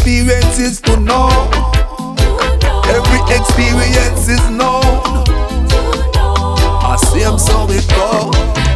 experiences to know. Every experience is known. I see him so it go.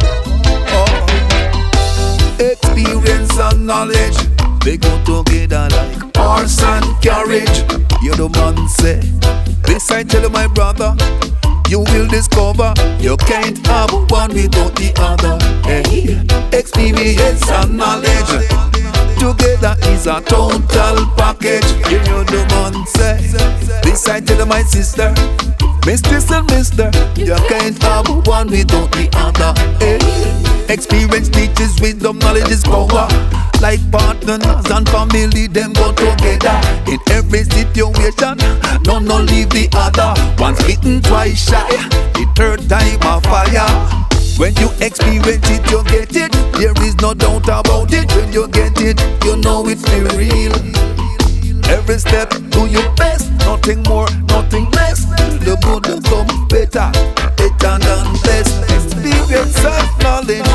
Experience and knowledge, they go together like horse and carriage. You the man say, this I tell you my brother, you will discover you can't have one without the other. Hey, experience and knowledge together is a total package. You the man say, this I tell you my sister, mistress and mister, you can't have one without the other. Hey, experience teaches wisdom, knowledge is power. Like partners and family, them go together. In every situation, none no leave the other. Once bitten, twice shy, the third time a fire. When you experience it, you get it. There is no doubt about it. When you get it, you know it's for real. Every step, do your best. Nothing more, nothing less. The good will come better, better than best. Experience and knowledge,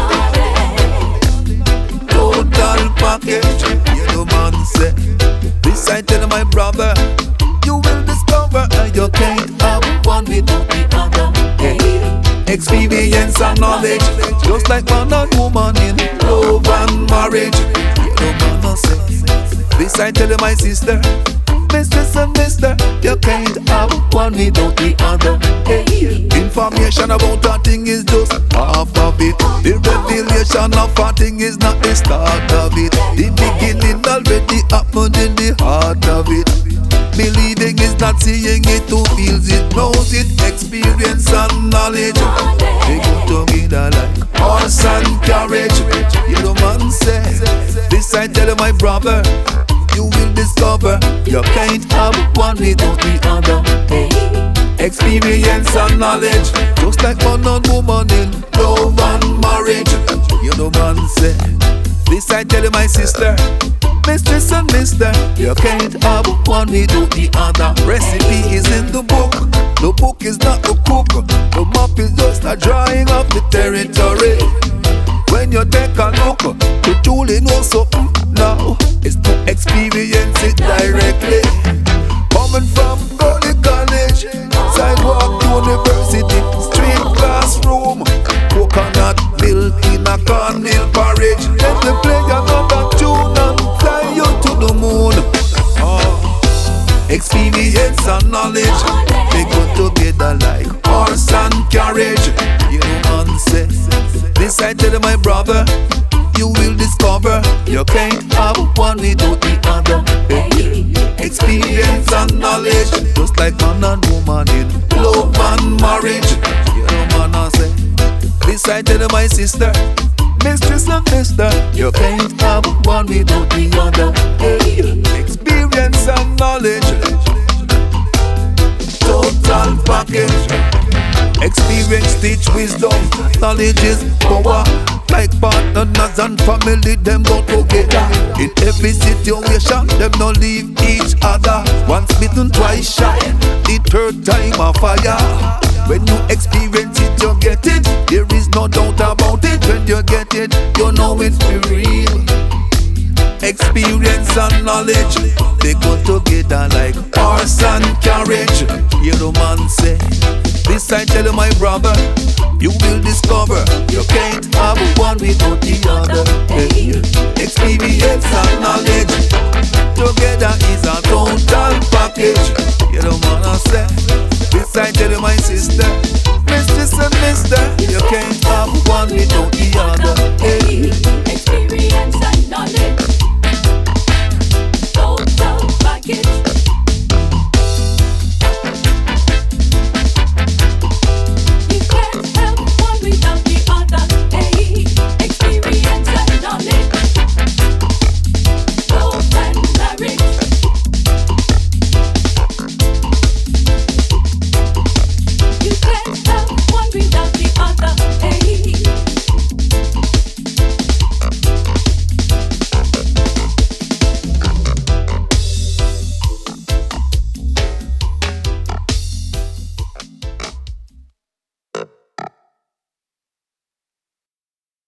total package. You know man say, this I tell my brother, you will discover you can't have one without the other. Hey, experience and knowledge, just like man and woman in love and marriage. You know man say, this I tell my sister, mistress and mister, you can't have one without the other. Hey, information about a thing is just half of it. The revelation of a thing is not the start of it. The beginning already happened in the heart of it. Believing is not seeing it, who feels it, knows it. Experience and knowledge, they go together like horse and carriage. You know man say, this I tell my brother, you will discover you can't have one without the other. Hey, experience and knowledge, just like man and woman in love and marriage. You know man say, this I tell my sister, mistress and mister, you can't have one without the other. Recipe is in the book, the book is not a cook. The map is just a drawing of the territory. When you take a look, the tool in know something now is to experience it directly. Coming from early college, sidewalk university, street classroom, coconut milk in a cornmeal porridge. Then they play another tune and fly you to the moon. Experience and knowledge, they go together like horse and carriage. You know man say, this I tell my brother, you will discover you can't have one without the other. Hey, experience and knowledge, just like man and woman in love and marriage. You know man I say, this I tell my sister, mistress and mister, you can't have one without the other. Hey, experience and knowledge, total package. Experience teach wisdom, knowledge is power. Like partners and family, them go together. In every situation, them no leave each other. Once bitten, twice shy, the third time a fire. When you experience it, you get it. There is no doubt about it. When you get it, you know it's for real. Experience and knowledge, they go together like horse and carriage. You know man say, this I tell my brother, you will discover you can't have one without the